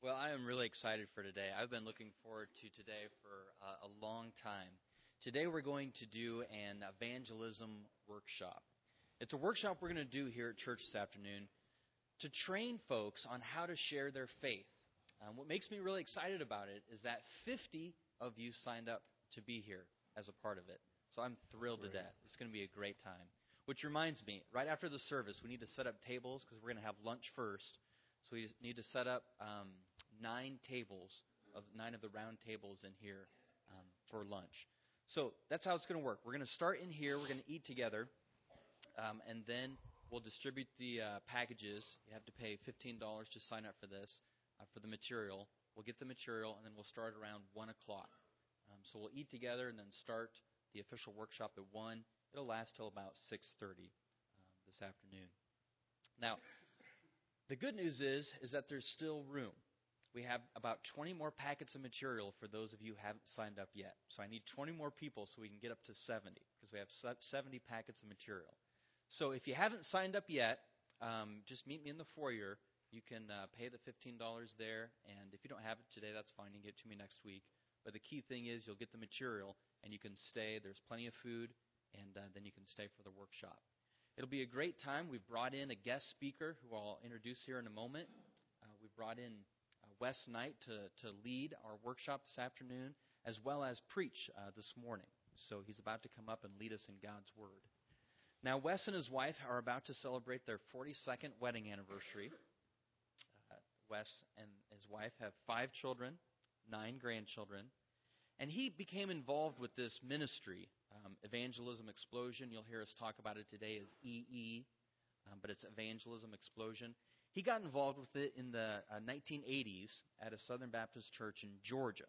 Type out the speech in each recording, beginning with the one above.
Well, I am really excited for today. I've been looking forward to today for a long time. Today we're going to do an evangelism workshop. It's a workshop we're going to do here at church this afternoon to train folks on how to share their faith. What makes me really excited about it is that 50 of you signed up to be here as a part of it. So I'm thrilled to death. It's going to be a great time. Which reminds me, right after the service, we need to set up tables because we're going to have lunch first. So we need to set up 9 of the round tables in here for lunch. So that's how it's going to work. We're going to start in here. We're going to eat together, and then we'll distribute the packages. You have to pay $15 to sign up for this, for the material. We'll get the material, and then we'll start around 1 o'clock. So we'll eat together and then start the official workshop at 1. It'll last till about 6:30 this afternoon. Now, the good news is that there's still room. We have about 20 more packets of material for those of you who haven't signed up yet. So I need 20 more people so we can get up to 70 because we have 70 packets of material. So if you haven't signed up yet, just meet me in the foyer. You can pay the $15 there, and if you don't have it today, that's fine. You can get it to me next week. But the key thing is you'll get the material, and you can stay. There's plenty of food, and then you can stay for the workshop. It'll be a great time. We've brought in a guest speaker who I'll introduce here in a moment. We've brought in Wes Knight to lead our workshop this afternoon, as well as preach this morning. So he's about to come up and lead us in God's Word. Now, Wes and his wife are about to celebrate their 42nd wedding anniversary. Wes and his wife have 5 children, 9 grandchildren, and he became involved with this ministry, Evangelism Explosion. You'll hear us talk about it today as EE, but it's Evangelism Explosion. He got involved with it in the 1980s at a Southern Baptist church in Georgia.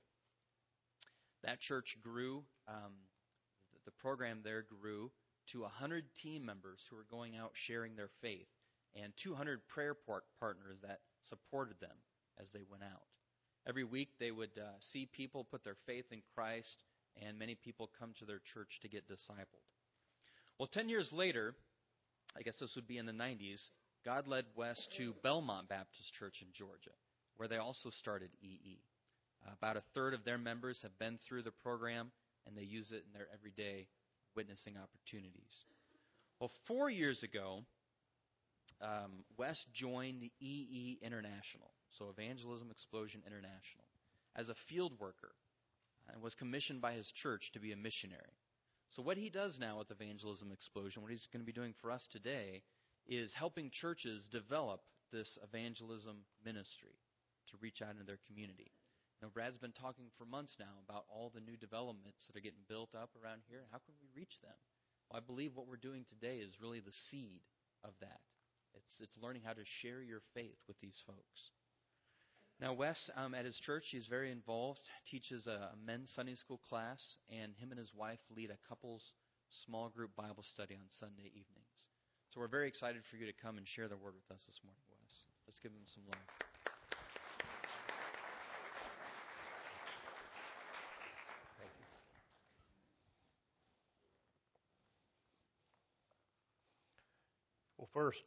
That church grew, the program there grew to 100 team members who were going out sharing their faith and 200 prayer partners that supported them as they went out. Every week they would see people put their faith in Christ, and many people come to their church to get discipled. Well, 10 years later, I guess this would be in the 90s, God led Wes to Belmont Baptist Church in Georgia, where they also started EE. About a third of their members have been through the program, and they use it in their everyday witnessing opportunities. Well, 4 years ago, Wes joined EE International, so Evangelism Explosion International, as a field worker, and was commissioned by his church to be a missionary. So what he does now with Evangelism Explosion, what he's going to be doing for us today, is helping churches develop this evangelism ministry to reach out into their community. Now, Brad's been talking for months now about all the new developments that are getting built up around here. How can we reach them? Well, I believe what we're doing today is really the seed of that. It's learning how to share your faith with these folks. Now, Wes, at his church, he's very involved, teaches a men's Sunday school class, and him and his wife lead a couples small group Bible study on Sunday evenings. So we're very excited for you to come and share the word with us this morning, Wes. Let's give him some love. Thank you. Well, first,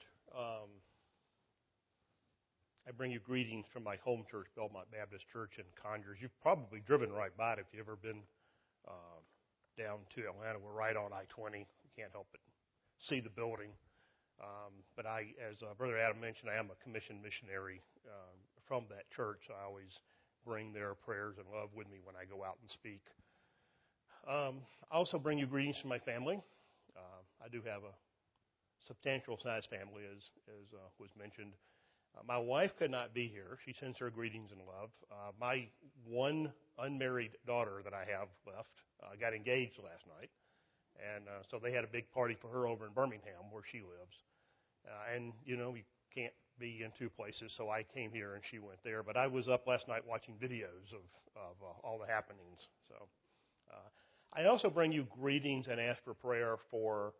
I bring you greetings from my home church, Belmont Baptist Church in Conyers. You've probably driven right by it if you've ever been down to Atlanta. We're right on I-20. You can't help but see the building. But as Brother Adam mentioned, I am a commissioned missionary from that church. I always bring their prayers and love with me when I go out and speak. I also bring you greetings from my family. I do have a substantial-sized family, as was mentioned. My wife could not be here. She sends her greetings and love. My one unmarried daughter that I have left got engaged last night. And so they had a big party for her over in Birmingham, where she lives. And, you know, we can't be in 2 places, so I came here and she went there. But I was up last night watching videos of all the happenings. So I also bring you greetings and ask for prayer for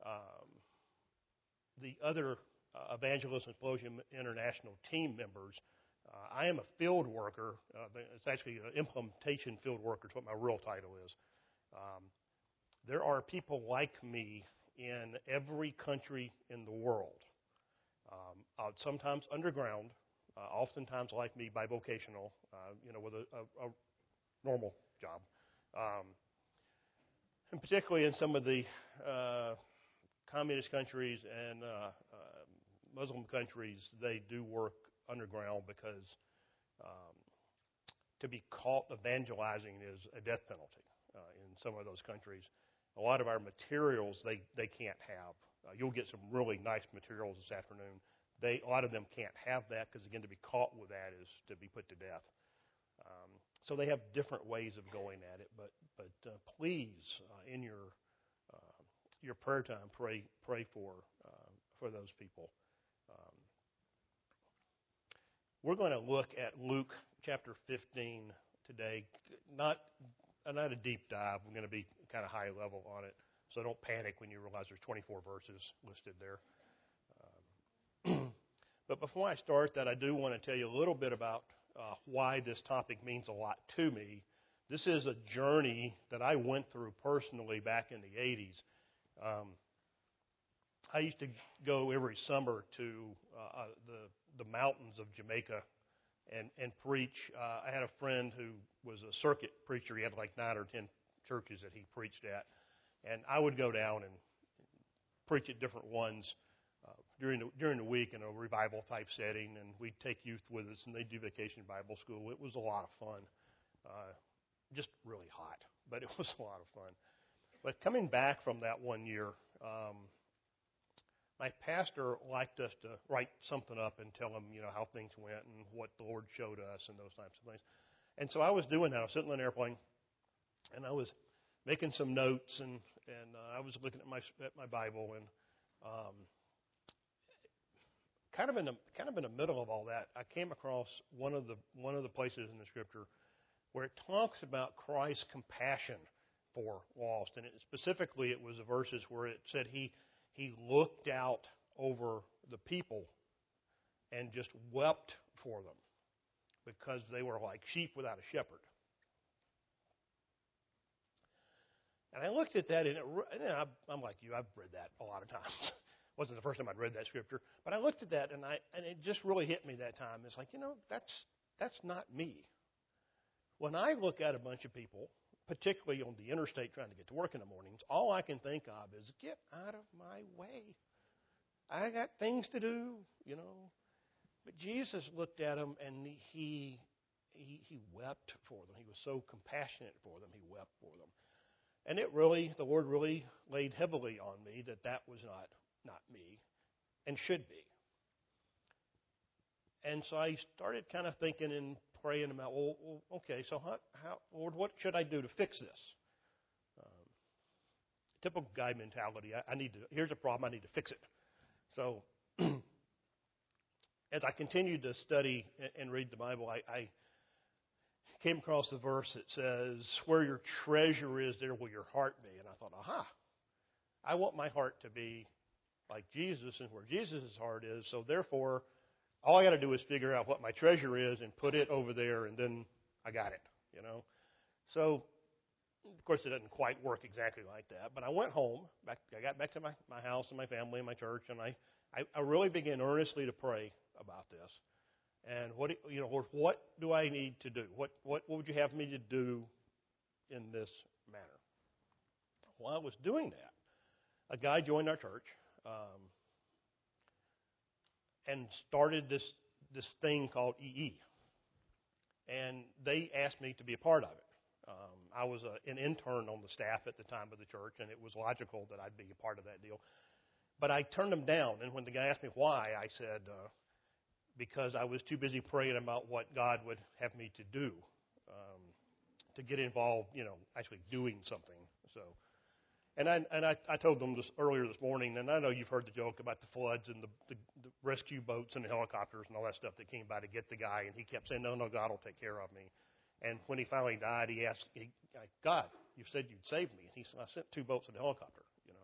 the other Evangelism Explosion International team members. I am a field worker. It's actually an implementation field worker is what my real title is. There are people like me in every country in the world, sometimes underground, oftentimes like me, bivocational, with a normal job. And particularly in some of the communist countries and Muslim countries, they do work underground because to be caught evangelizing is a death penalty in some of those countries. A lot of our materials they can't have. You'll get some really nice materials this afternoon. A lot of them can't have that because, again, to be caught with that is to be put to death. So they have different ways of going at it. But please, in your prayer time, pray for those people. We're going to look at Luke chapter 15 today. Not a deep dive. We're going to be kind of high level on it. So don't panic when you realize there's 24 verses listed there. But before I start that, I do want to tell you a little bit about why this topic means a lot to me. This is a journey that I went through personally back in the 80s. I used to go every summer to the mountains of Jamaica and preach. I had a friend who was a circuit preacher. He had like 9 or 10 churches that he preached at. And I would go down and preach at different ones during the week in a revival type setting, and we'd take youth with us, and they'd do vacation Bible school. It was a lot of fun. Just really hot, but it was a lot of fun. But coming back from that one year, my pastor liked us to write something up and tell him, how things went and what the Lord showed us and those types of things. And so I was doing that. I was sitting in an airplane, and I was making some notes, and I was looking at my Bible, and kind of in the middle of all that, I came across one of the places in the Scripture where it talks about Christ's compassion for lost, and specifically it was the verses where it said he looked out over the people and just wept for them because they were like sheep without a shepherd. And I looked at that, and I'm like you. I've read that a lot of times. It wasn't the first time I'd read that scripture, but I looked at that, and it just really hit me that time. It's like, that's not me. When I look at a bunch of people, particularly on the interstate trying to get to work in the mornings, all I can think of is, get out of my way. I got things to do, But Jesus looked at them, and he wept for them. He was so compassionate for them. He wept for them. And the Lord really laid heavily on me that was not me and should be. And so I started kind of thinking and praying about, well okay, so how, Lord, what should I do to fix this? Typical guy mentality. Here's a problem, I need to fix it. So as I continued to study and read the Bible, I came across the verse that says, where your treasure is, there will your heart be. And I thought, I want my heart to be like Jesus and where Jesus' heart is. So therefore, all I got to do is figure out what my treasure is and put it over there, and then I got it, So, of course, it doesn't quite work exactly like that. But I went home. I got back to my house and my family and my church, and I really began earnestly to pray about this. And Lord, what do I need to do? What would you have me to do in this manner? While I was doing that, a guy joined our church and started this thing called EE. And they asked me to be a part of it. I was an intern on the staff at the time of the church, and it was logical that I'd be a part of that deal. But I turned them down, and when the guy asked me why, I said, because I was too busy praying about what God would have me to do, to get involved, actually doing something. So, and I told them this earlier this morning, and I know you've heard the joke about the floods and the rescue boats and the helicopters and all that stuff that came by to get the guy, and he kept saying, no, God will take care of me. And when he finally died, he asked, God, you said you'd save me. And he said, I sent 2 boats and a helicopter,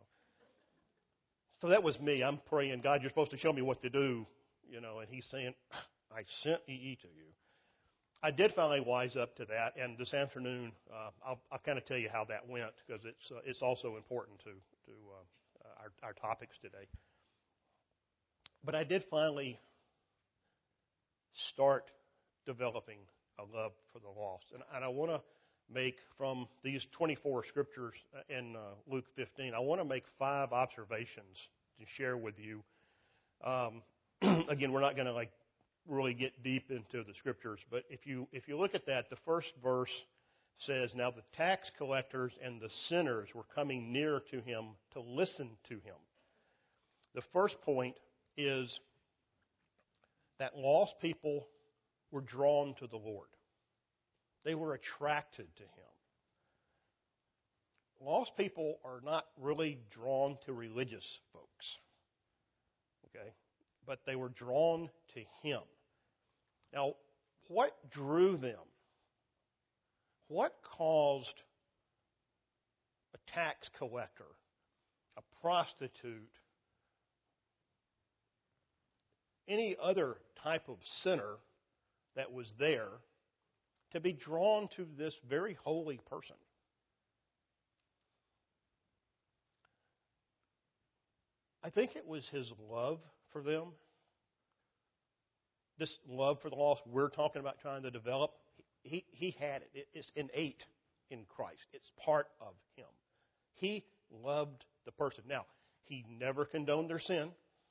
So that was me. I'm praying, God, you're supposed to show me what to do. And he's saying, I sent EE to you. I did finally wise up to that, and this afternoon I'll kind of tell you how that went because it's also important to our topics today. But I did finally start developing a love for the lost. And I want to make, from these 24 scriptures in Luke 15, I want to make 5 observations to share with you. Again, we're not going to really get deep into the scriptures, but if you look at that, the first verse says, "Now the tax collectors and the sinners were coming near to him to listen to him." The first point is that lost people were drawn to the Lord. They were attracted to him. Lost people are not really drawn to religious folks, okay? But they were drawn to him. Now, what drew them? What caused a tax collector, a prostitute, any other type of sinner that was there to be drawn to this very holy person? I think it was his love for them. This love for the lost we're talking about trying to develop, he had it. It's innate in Christ. It's part of him. He loved the person. Now, he never condoned their sin.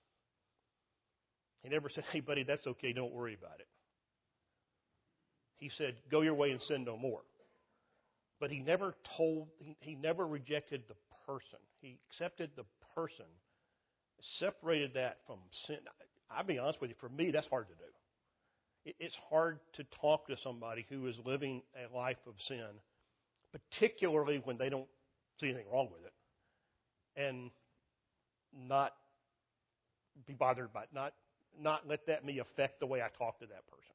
He never said, "Hey, buddy, that's okay. Don't worry about it." He said, "Go your way and sin no more." But he never rejected the person. He accepted the person, separated that from sin. I'll be honest with you, for me, that's hard to do. It's hard to talk to somebody who is living a life of sin, particularly when they don't see anything wrong with it, and not be bothered by it, not let that me affect the way I talk to that person.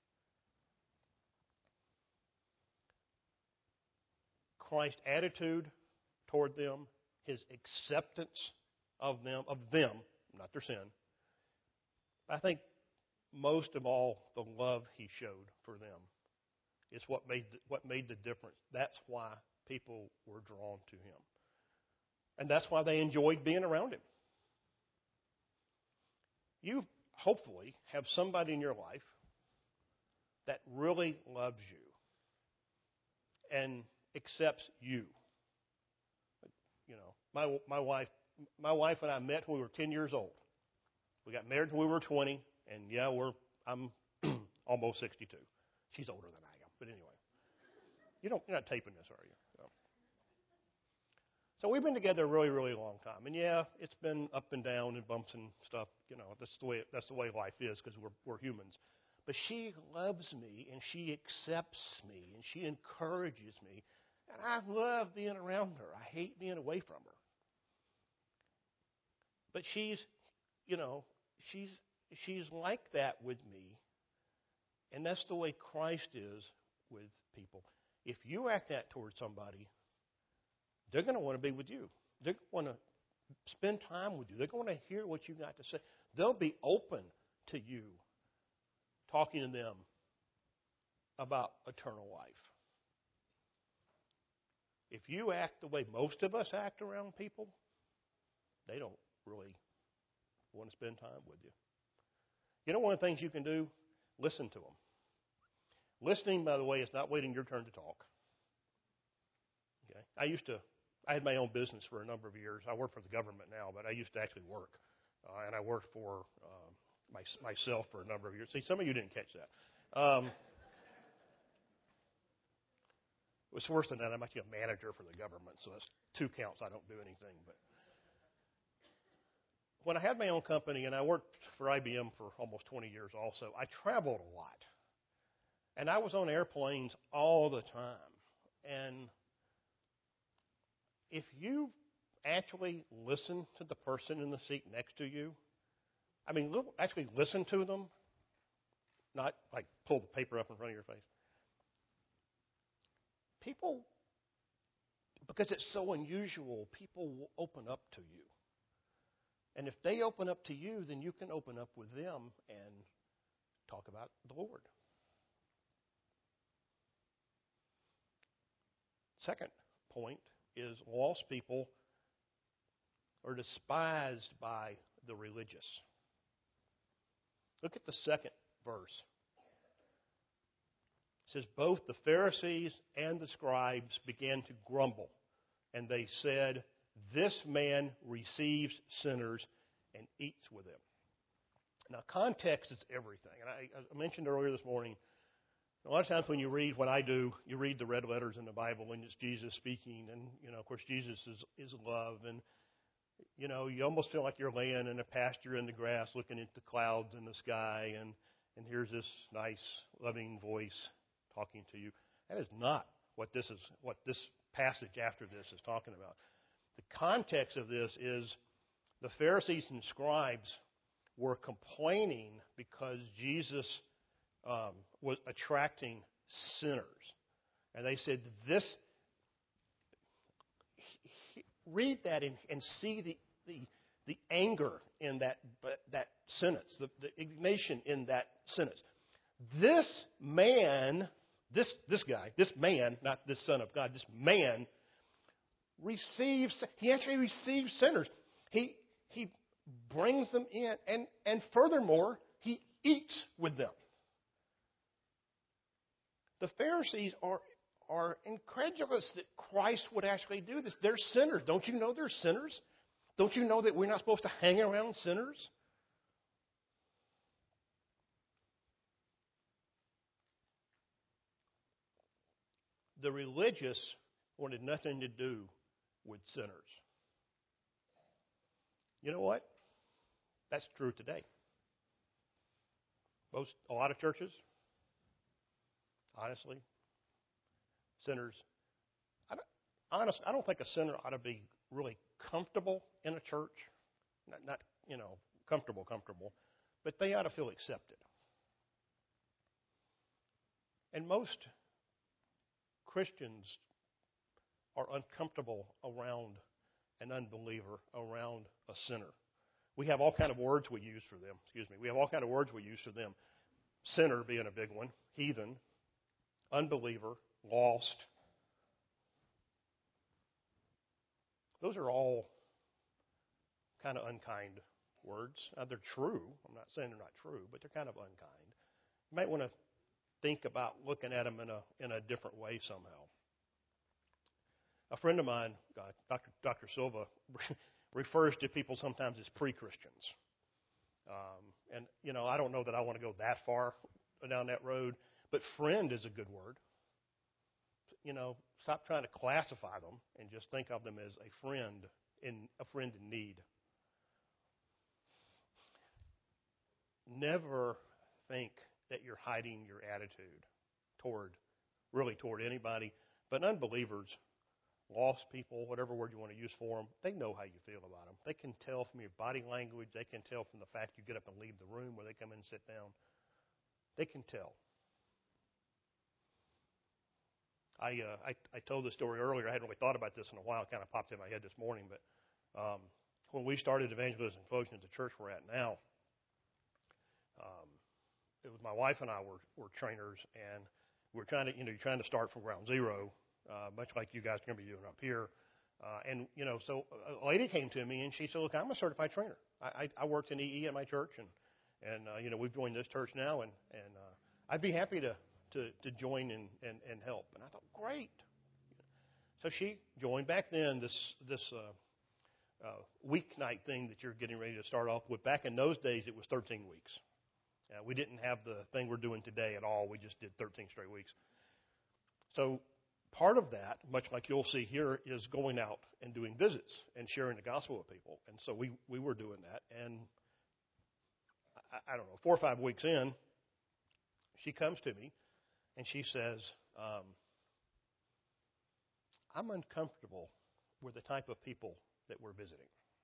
Christ's attitude toward them, his acceptance of them, not their sin. I think most of all, the love he showed for them is what made the difference. That's why people were drawn to him. And that's why they enjoyed being around him. You hopefully have somebody in your life that really loves you and accepts you. You know, my wife and I met when we were 10 years old. We got married when we were 20, and I'm almost 62. She's older than I am, but anyway, you're not taping this, are you? So we've been together a really, really long time, and it's been up and down and bumps and stuff. You know, that's the way life is because we're humans. But she loves me and she accepts me and she encourages me, and I love being around her. I hate being away from her. But she's like that with me, and that's the way Christ is with people. If you act that towards somebody, they're going to want to be with you. They're going to spend time with you. They're going to hear what you've got to say. They'll be open to you talking to them about eternal life. If you act the way most of us act around people, they don't really want to spend time with you. You know, one of the things you can do, listen to them. Listening, by the way, is not waiting your turn to talk. Okay? I had my own business for a number of years. I work for the government now, but I used to actually work. And I worked for myself for a number of years. See, some of you didn't catch that. It was worse than that. I'm actually a manager for the government, so that's 2 counts. I don't do anything. But when I had my own company, and I worked for IBM for almost 20 years also, I traveled a lot. And I was on airplanes all the time. And if you actually listen to the person in the seat next to you, actually listen to them, not like pull the paper up in front of your face. People, because it's so unusual, people will open up to you. And if they open up to you, then you can open up with them and talk about the Lord. Second point is lost people are despised by the religious. Look at the second verse. It says, both the Pharisees and the scribes began to grumble, and they said, this man receives sinners and eats with them. Now, context is everything. And I mentioned earlier this morning, a lot of times when you read what I do, you read the red letters in the Bible, and it's Jesus speaking. And, of course, Jesus is love. And, you almost feel like you're laying in a pasture in the grass looking at the clouds in the sky, and here's this nice, loving voice talking to you. That is not what this passage after this is talking about. The context of this is the Pharisees and scribes were complaining because Jesus was attracting sinners. And they said, read that and see the anger in that sentence, the indignation in that sentence. This man, this guy, this man, not this Son of God, this man he actually receives sinners. He brings them in, and furthermore, he eats with them. The Pharisees are incredulous that Christ would actually do this. They're sinners. Don't you know they're sinners? Don't you know that we're not supposed to hang around sinners? The religious wanted nothing to do with sinners. You know what? That's true today. A lot of churches, honestly, sinners. I don't think a sinner ought to be really comfortable in a church. Not comfortable, but they ought to feel accepted. And most Christians are uncomfortable around an unbeliever, around a sinner. We have all kind of words we use for them. We have all kind of words we use for them. Sinner being a big one, heathen, unbeliever, lost. Those are all kind of unkind words. Now, they're true. I'm not saying they're not true, but they're kind of unkind. You might want to think about looking at them in a different way somehow. A friend of mine, Dr. Silva, refers to people sometimes as pre-Christians. And I don't know that I want to go that far down that road, but friend is a good word. Stop trying to classify them and just think of them as a friend in need. Never think that you're hiding your attitude toward anybody, but unbelievers, lost people, whatever word you want to use for them, they know how you feel about them. They can tell from your body language. They can tell from the fact you get up and leave the room where they come in and sit down. They can tell. I told this story earlier. I hadn't really thought about this in a while. It kind of popped in my head this morning. But when we started Evangelism Explosion at the church we're at now, it was my wife and I were trainers, and we're trying to start from ground zero, much like you guys are going to be doing up here. So a lady came to me and she said, "Look, I'm a certified trainer. I worked in EE at my church, and we've joined this church now, and I'd be happy to join and help." And I thought, great. So she joined. Back then, this weeknight thing that you're getting ready to start off with, back in those days, it was 13 weeks. We didn't have the thing we're doing today at all. We just did 13 straight weeks. So part of that, much like you'll see here, is going out and doing visits and sharing the gospel with people. And so we were doing that. And I don't know, 4 or 5 weeks in, she comes to me and she says, "I'm uncomfortable with the type of people that we're visiting."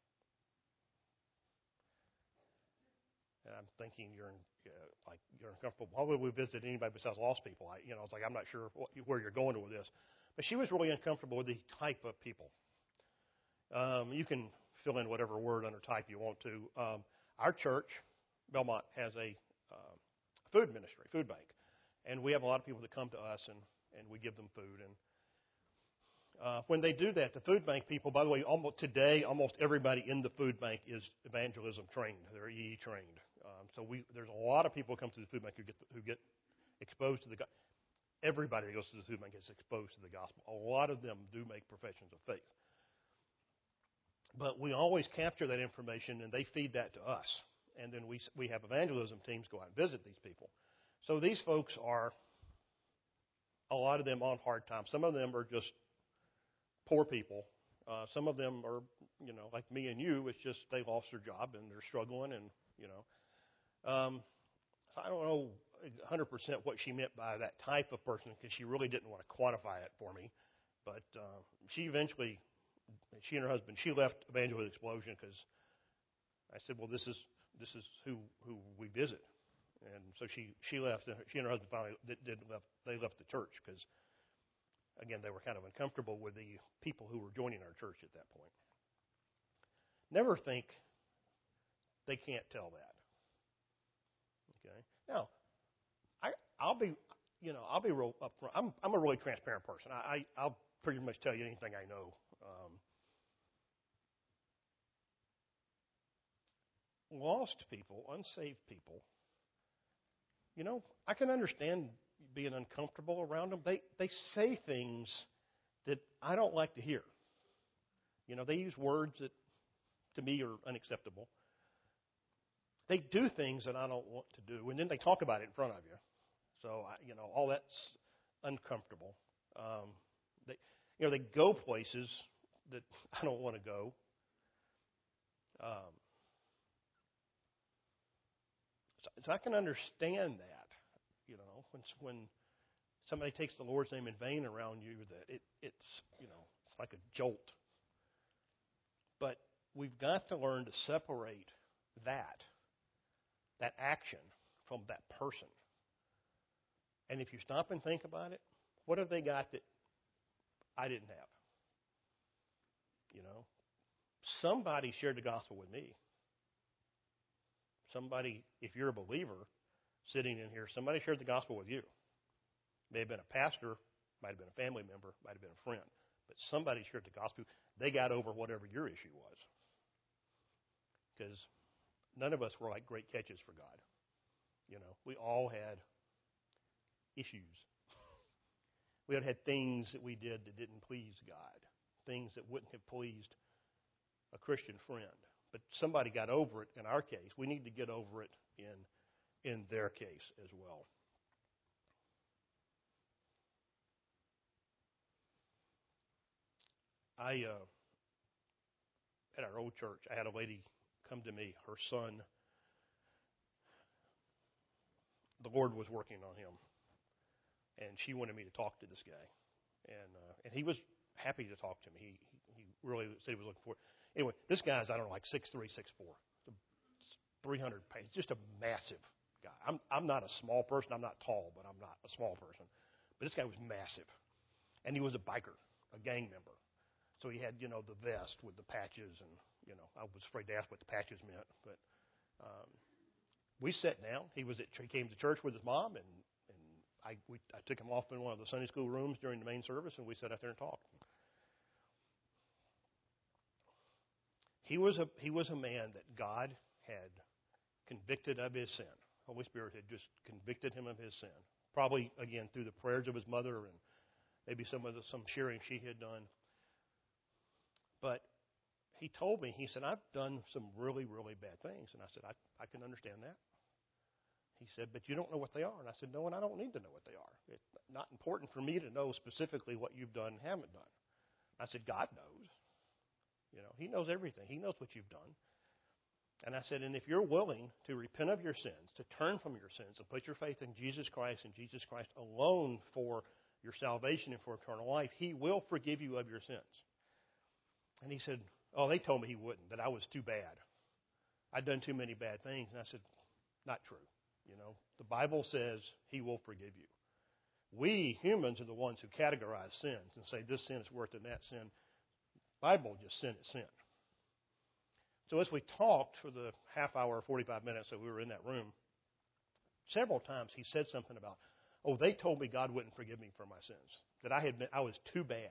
And I'm thinking, you're uncomfortable. Why would we visit anybody besides lost people? It's like, I'm not sure where you're going with this. But she was really uncomfortable with the type of people. You can fill in whatever word under type you want to. Our church, Belmont, has a food ministry, food bank. And we have a lot of people that come to us, and we give them food. And when they do that, the food bank people, by the way, almost everybody in the food bank is evangelism trained. They're EE trained. There's a lot of people who come to the food bank who get exposed to the gospel. Everybody that goes to the food bank gets exposed to the gospel. A lot of them do make professions of faith. But we always capture that information, and they feed that to us. And then we have evangelism teams go out and visit these people. So these folks are, a lot of them on hard times. Some of them are just poor people. Some of them are, like me and you, it's just they lost their job and they're struggling and, So I don't know 100% what she meant by that type of person because she really didn't want to quantify it for me. But she and her husband, she left Evangelism Explosion because I said, well, this is who we visit. And so she left. She and her husband finally they left the church because, again, they were kind of uncomfortable with the people who were joining our church at that point. Never think they can't tell that. Okay. Now, I'll be real upfront. I'm a really transparent person. I'll pretty much tell you anything I know. Lost people, unsaved people, I can understand being uncomfortable around them. They say things that I don't like to hear. They use words that to me are unacceptable. They do things that I don't want to do, and then they talk about it in front of you. So, all that's uncomfortable. They go places that I don't want to go. So I can understand that, when somebody takes the Lord's name in vain around you, that it's like a jolt. But we've got to learn to separate that action from that person. And if you stop and think about it, what have they got that I didn't have? Somebody shared the gospel with me. Somebody, if you're a believer sitting in here, somebody shared the gospel with you. May have been a pastor, might have been a family member, might have been a friend. But somebody shared the gospel. They got over whatever your issue was. Because none of us were like great catches for God. We all had issues. We had things that we did that didn't please God. Things that wouldn't have pleased a Christian friend. But somebody got over it in our case. We need to get over it in their case as well. At our old church, I had a lady come to me. Her son, the Lord was working on him. And she wanted me to talk to this guy. And he was happy to talk to me. He really said he was looking for it. Anyway, this guy's, 6'3", 6'4", 300 pounds, just a massive guy. I'm not a small person. I'm not tall, but I'm not a small person. But this guy was massive. And he was a biker, a gang member. So he had, the vest with the patches, and, I was afraid to ask what the patches meant. But we sat down. He came to church with his mom, and I took him off in one of the Sunday school rooms during the main service, and we sat out there and talked. He was a man that God had convicted of his sin. Holy Spirit had just convicted him of his sin. Probably, again, through the prayers of his mother and maybe some sharing she had done. But he told me, he said, I've done some really, really bad things. And I said, I can understand that. He said, but you don't know what they are. And I said, no, and I don't need to know what they are. It's not important for me to know specifically what you've done and haven't done. I said, God knows. He knows everything. He knows what you've done. And I said, and if you're willing to repent of your sins, to turn from your sins and put your faith in Jesus Christ and Jesus Christ alone for your salvation and for eternal life, He will forgive you of your sins. And he said, oh, they told me He wouldn't, that I was too bad. I'd done too many bad things. And I said, not true. The Bible says He will forgive you. We humans are the ones who categorize sins and say this sin is worse than that sin. Bible just sin is sin. So as we talked for the half hour, 45 minutes that we were in that room, several times he said something about, oh, they told me God wouldn't forgive me for my sins, that I was too bad.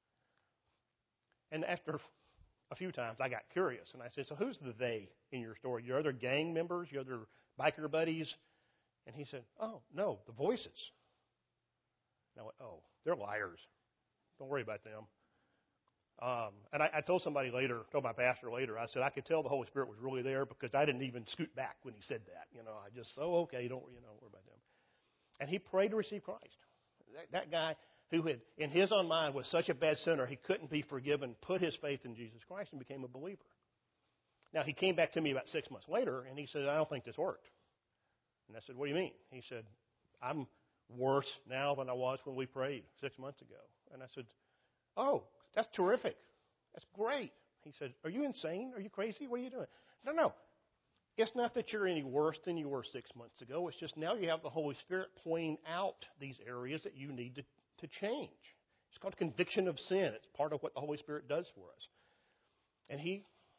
And after a few times, I got curious, and I said, so who's the they in your story? Your other gang members, your other biker buddies? And he said, oh, no, the voices. And I went, oh, they're liars. Don't worry about them. And I told somebody later, told my pastor later, I said, I could tell the Holy Spirit was really there because I didn't even scoot back when he said that. I just, oh, okay, don't worry about them. And he prayed to receive Christ. That guy who had, in his own mind, was such a bad sinner, he couldn't be forgiven, put his faith in Jesus Christ and became a believer. Now, he came back to me about 6 months later, and he said, I don't think this worked. And I said, what do you mean? He said, I'm worse now than I was when we prayed 6 months ago. And I said, oh, that's terrific. That's great. He said, are you insane? Are you crazy? What are you doing? No. It's not that you're any worse than you were 6 months ago. It's just now you have the Holy Spirit pointing out these areas that you need to change. It's called conviction of sin. It's part of what the Holy Spirit does for us. And he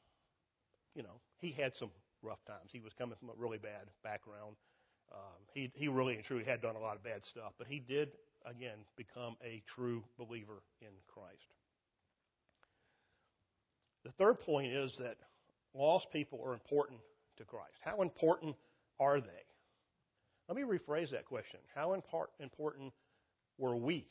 had some rough times. He was coming from a really bad background. He really and truly had done a lot of bad stuff. But he did, again, become a true believer in Christ. The third point is that lost people are important to Christ. How important are they? Let me rephrase that question. How important were we?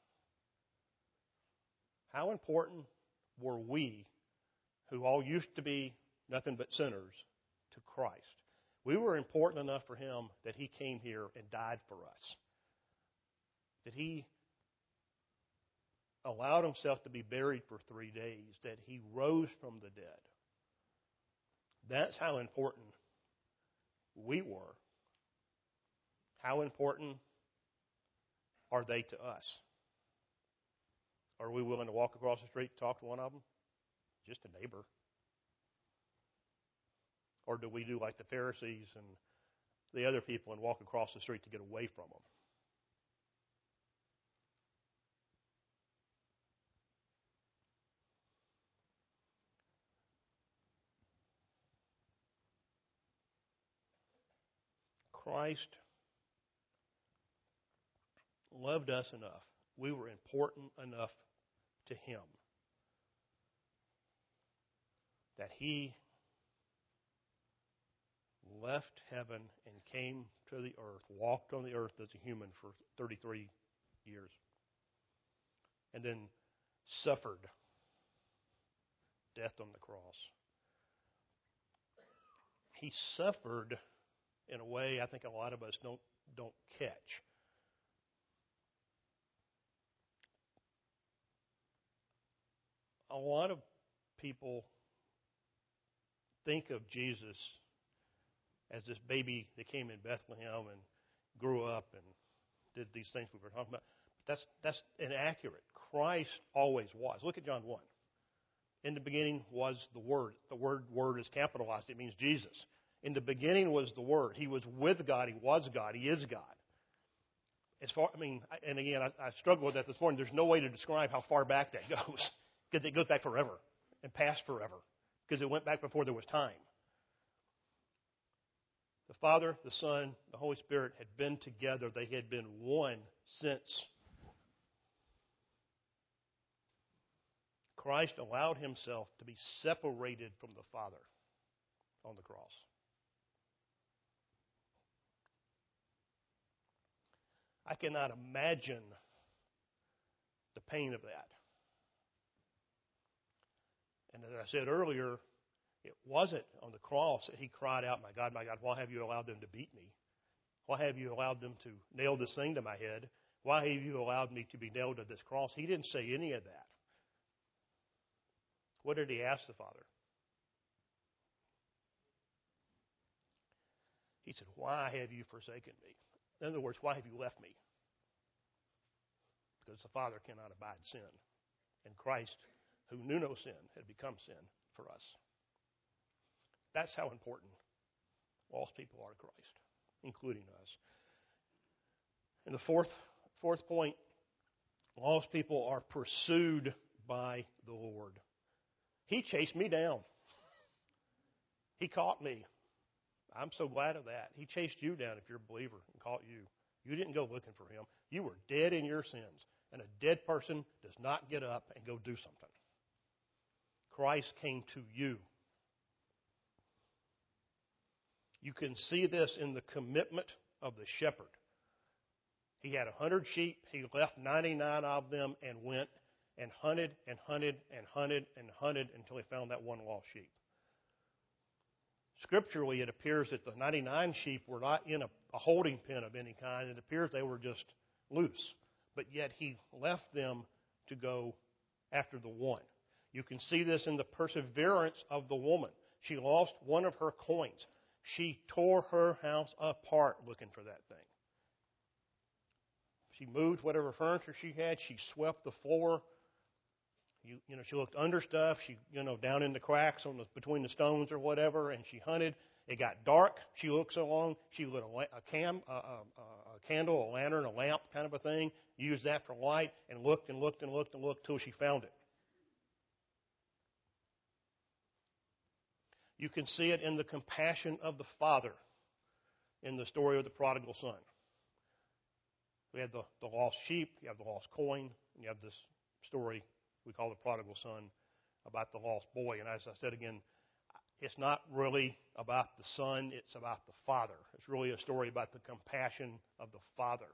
How important were we, who all used to be nothing but sinners, to Christ? We were important enough for Him that He came here and died for us. That He allowed Himself to be buried for 3 days. That He rose from the dead. That's how important we were. How important are they to us? Are we willing to walk across the street and talk to one of them? Just a neighbor. Or do we do like the Pharisees and the other people and walk across the street to get away from them? Christ loved us enough. We were important enough to Him that He left heaven and came to the earth, walked on the earth as a human for 33 years, and then suffered death on the cross. He suffered in a way I think a lot of us don't catch. A lot of people think of Jesus as this baby that came in Bethlehem and grew up and did these things we were talking about. But that's inaccurate. Christ always was. Look at John 1. In the beginning was the Word. The word is capitalized. It means Jesus. In the beginning was the Word. He was with God. He was God. He is God. And again, I struggled with that this morning. There's no way to describe how far back that goes. Because it goes back forever and past forever. Because it went back before there was time. The Father, the Son, the Holy Spirit had been together. They had been one since Christ allowed Himself to be separated from the Father on the cross. I cannot imagine the pain of that. And as I said earlier, it wasn't on the cross that He cried out, my God, why have you allowed them to beat me? Why have you allowed them to nail this thing to my head? Why have you allowed me to be nailed to this cross? He didn't say any of that. What did He ask the Father? He said, why have you forsaken me? In other words, why have you left me? Because the Father cannot abide sin. And Christ, who knew no sin, had become sin for us. That's how important lost people are to Christ, including us. And the fourth point, lost people are pursued by the Lord. He chased me down. He caught me. I'm so glad of that. He chased you down if you're a believer and caught you. You didn't go looking for Him. You were dead in your sins. And a dead person does not get up and go do something. Christ came to you. You can see this in the commitment of the shepherd. He had 100 sheep. He left 99 of them and went and hunted and hunted and hunted and hunted until he found that one lost sheep. Scripturally, it appears that the 99 sheep were not in a holding pen of any kind. It appears they were just loose. But yet he left them to go after the one. You can see this in the perseverance of the woman. She lost one of her coins. She tore her house apart looking for that thing. She moved whatever furniture she had. She swept the floor. She looked under stuff. She, down in the cracks between the stones or whatever, and she hunted. It got dark. She looked so long. She lit a candle, a lantern, a lamp kind of a thing. Used that for light and looked and looked and looked and looked till she found it. You can see it in the compassion of the father in the story of the prodigal son. We have the lost sheep, you have the lost coin, and you have this story we call the prodigal son about the lost boy. And as I said again, it's not really about the son, it's about the father. It's really a story about the compassion of the father.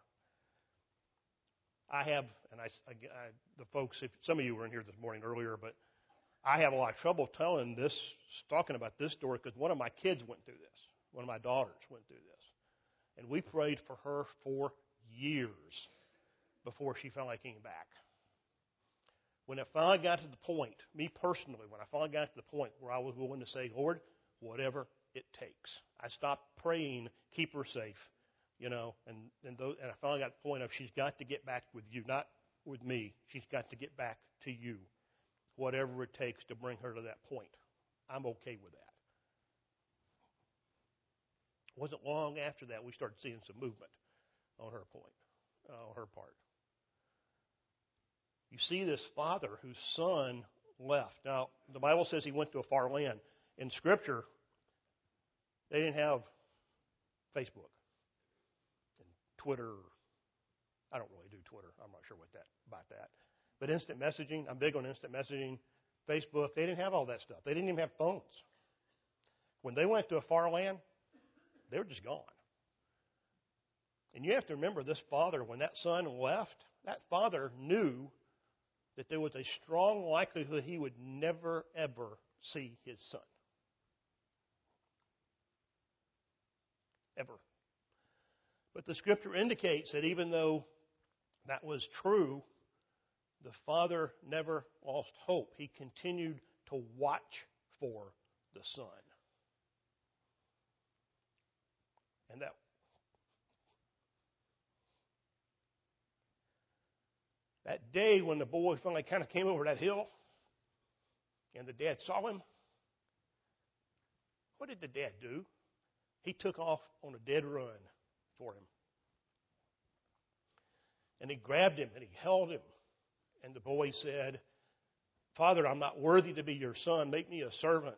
I have, and the folks, some of you were in here this morning earlier, but I have a lot of trouble talking about this story because one of my kids went through this. One of my daughters went through this. And we prayed for her for years before she finally came back. When it finally got to the point, me personally, when I finally got to the point where I was willing to say, Lord, whatever it takes. I stopped praying, keep her safe, and I finally got to the point of she's got to get back with you, not with me. She's got to get back to you, whatever it takes to bring her to that point. I'm okay with that. It wasn't long after that we started seeing some movement on her part. You see this father whose son left. Now, the Bible says he went to a far land. In Scripture, they didn't have Facebook and Twitter. I don't really do Twitter. I'm not sure about that. But instant messaging, I'm big on instant messaging. Facebook, they didn't have all that stuff. They didn't even have phones. When they went to a far land, they were just gone. And you have to remember this father, when that son left, that father knew that there was a strong likelihood he would never, ever see his son. Ever. But the Scripture indicates that even though that was true, the father never lost hope. He continued to watch for the son. And that day when the boy finally kind of came over that hill and the dad saw him, what did the dad do? He took off on a dead run for him. And he grabbed him and he held him. And the boy said, Father, I'm not worthy to be your son. Make me a servant.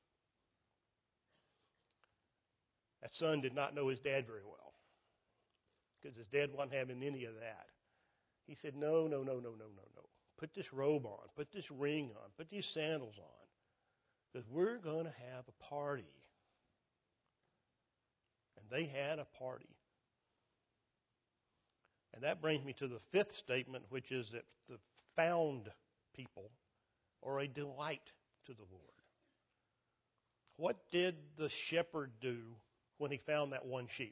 That son did not know his dad very well because his dad wasn't having any of that. He said, no. Put this robe on. Put this ring on. Put these sandals on. Because we're going to have a party. And they had a party. And that brings me to the fifth statement, which is that the found people are a delight to the Lord. What did the shepherd do when he found that one sheep?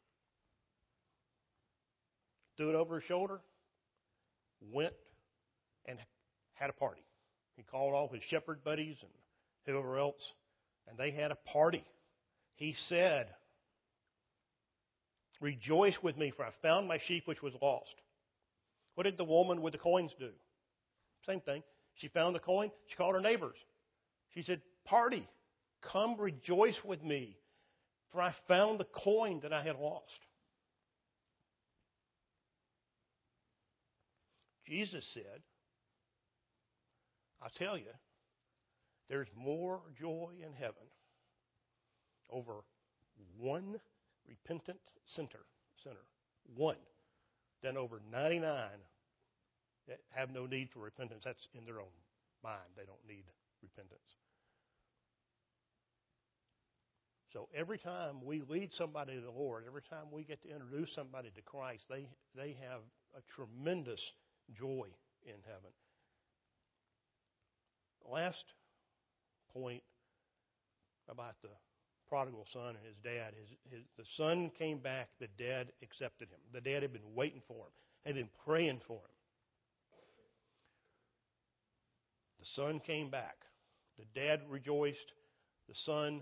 Threw it over his shoulder, went and had a party. He called all his shepherd buddies and whoever else, and they had a party. He said, rejoice with me, for I found my sheep which was lost. What did the woman with the coins do? Same thing. She found the coin. She called her neighbors. She said, party, come rejoice with me, for I found the coin that I had lost. Jesus said, I'll tell you, there's more joy in heaven over one repentant sinner, one, than over 99 that have no need for repentance. That's in their own mind. They don't need repentance. So every time we lead somebody to the Lord, every time we get to introduce somebody to Christ, they have a tremendous joy in heaven. Last point about the prodigal son and his dad. The son came back. The dad accepted him. The dad had been waiting for him, had been praying for him. The son came back. The dad rejoiced. The son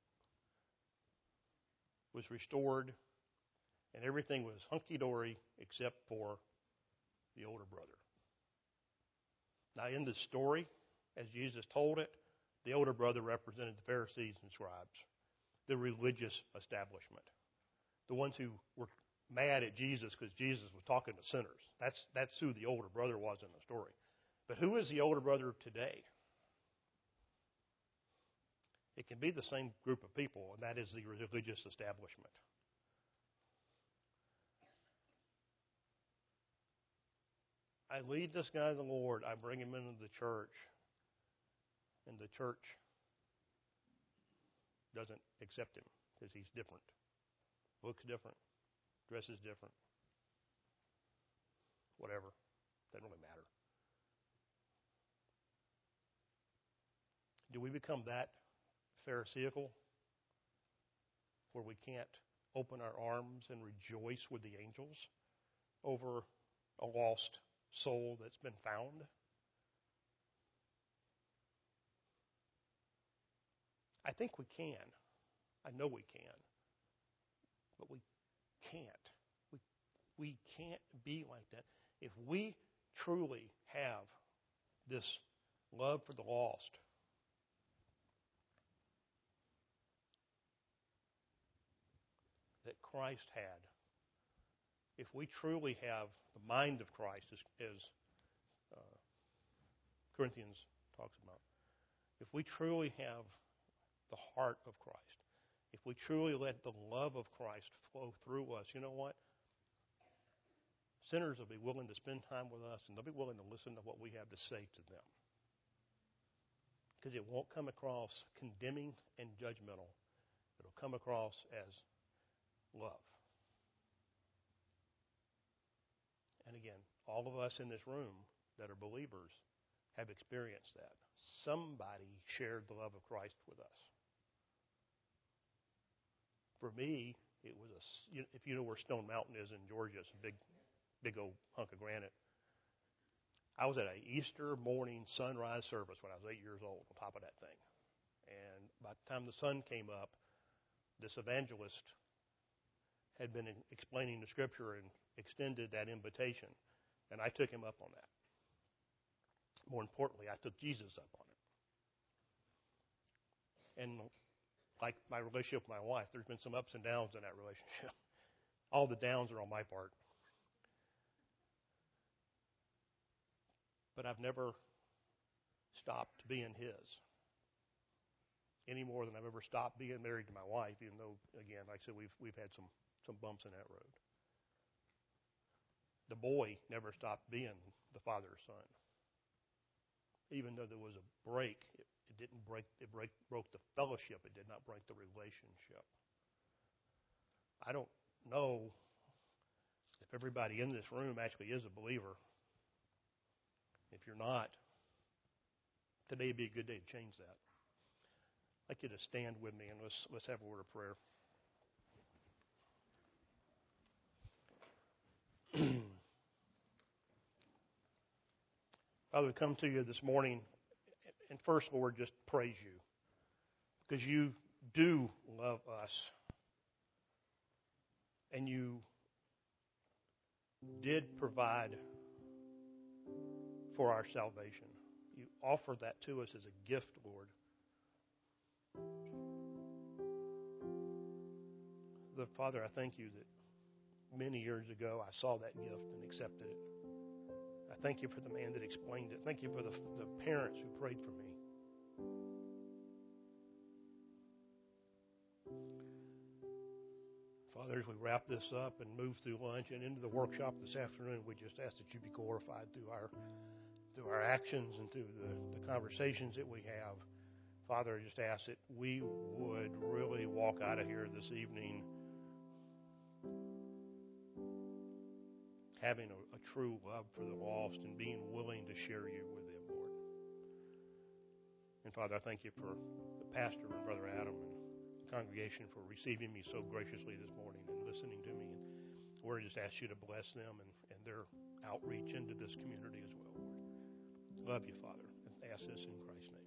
was restored, and everything was hunky-dory except for the older brother. Now, in the story, as Jesus told it, the older brother represented the Pharisees and scribes, the religious establishment, the ones who were mad at Jesus because Jesus was talking to sinners. That's who the older brother was in the story. But who is the older brother today? It can be the same group of people, and that is the religious establishment. I lead this guy to the Lord. I bring him into the church, and the church doesn't accept him because he's different. Looks different, dresses different, whatever. Doesn't really matter. Do we become that Pharisaical where we can't open our arms and rejoice with the angels over a lost soul that's been found? I think we can. I know we can. But we can't. We can't be like that. If we truly have this love for the lost, that Christ had, if we truly have the mind of Christ, as Corinthians talks about, if we truly have the heart of Christ, if we truly let the love of Christ flow through us, you know what? Sinners will be willing to spend time with us, and they'll be willing to listen to what we have to say to them. Because it won't come across condemning and judgmental. It'll come across as love. And again, all of us in this room that are believers have experienced that. Somebody shared the love of Christ with us. For me, it was if you know where Stone Mountain is in Georgia, it's a big old hunk of granite. I was at an Easter morning sunrise service when I was 8 years old on top of that thing. And by the time the sun came up, this evangelist had been explaining the Scripture and extended that invitation. And I took him up on that. More importantly, I took Jesus up on it. And like my relationship with my wife, there's been some ups and downs in that relationship. All the downs are on my part. But I've never stopped being his any more than I've ever stopped being married to my wife, even though, again, like I said, we've had some bumps in that road. The boy never stopped being the father's son. Even though there was a break, it didn't break. It broke the fellowship. It did not break the relationship. I don't know if everybody in this room actually is a believer. If you're not, today would be a good day to change that. I'd like you to stand with me and let's have a word of prayer. Father, we come to you this morning, and first, Lord, just praise you, because you do love us, and you did provide for our salvation. You offer that to us as a gift, Lord. Father, I thank you that many years ago I saw that gift and accepted it. I thank you for the man that explained it. Thank you for the parents who prayed for me. Father, as we wrap this up and move through lunch and into the workshop this afternoon, we just ask that you be glorified through our actions and through the conversations that we have. Father, I just ask that we would really walk out of here this evening having a true love for the lost and being willing to share you with them, Lord. And Father, I thank you for the pastor and Brother Adam and the congregation for receiving me so graciously this morning and listening to me. And Lord, I just ask you to bless them and their outreach into this community as well, Lord. Love you, Father. And ask this in Christ's name.